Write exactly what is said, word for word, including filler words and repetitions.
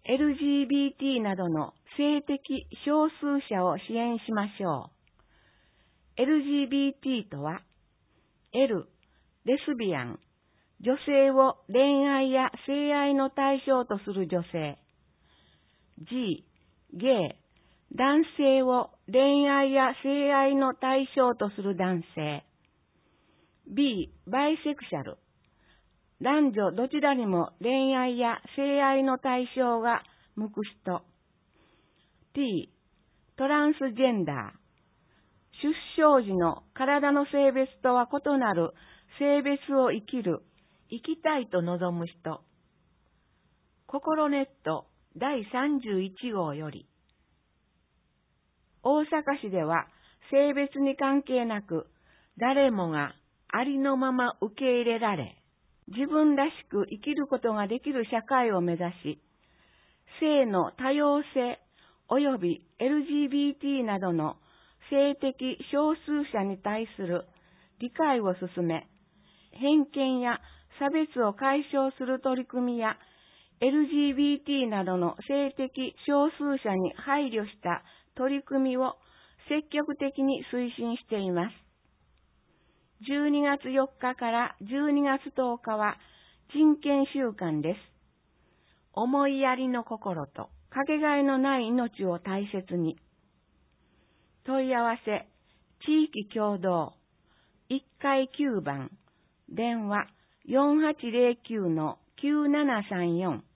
エルジービーティー などの性的少数者を支援しましょう。エルジービーティー とは、L、レスビアン、女性を恋愛や性愛の対象とする女性。G、ゲイ、男性を恋愛や性愛の対象とする男性。B、バイセクシャル。男女どちらにも恋愛や性愛の対象が向く人。T、トランスジェンダー。出生時の体の性別とは異なる性別を生きる、生きたいと望む人。心ネットだいさんじゅういち号より。大阪市では性別に関係なく誰もがありのまま受け入れられ、自分らしく生きることができる社会を目指し、性の多様性及び エルジービーティー などの性的少数者に対する理解を進め、偏見や差別を解消する取り組みや エルジービーティー などの性的少数者に配慮した取り組みを積極的に推進しています。じゅうにがつよっかからじゅうにがつとおかは人権週間です。思いやりの心とかけがえのない命を大切に。問い合わせ、地域共同、いっかいきゅうばん、電話 よんはちゼロきゅうのきゅうななさんよん。